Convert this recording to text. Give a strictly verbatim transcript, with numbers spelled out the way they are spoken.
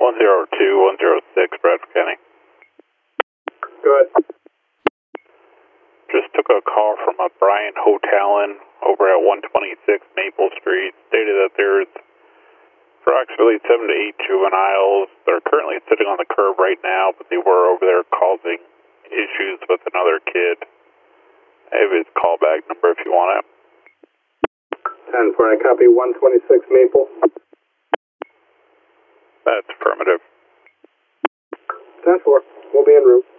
one zero two, one zero six, Bradford County. Good. Just took a call from a Brian Hotelin over at one twenty-six Maple Street. Stated that there's approximately seven to eight juveniles. They're currently sitting on the curb right now, but they were over there causing issues with another kid. I have his callback number if you want it. ten for I copy one twenty-six Maple. That's affirmative. ten four. We'll be en route.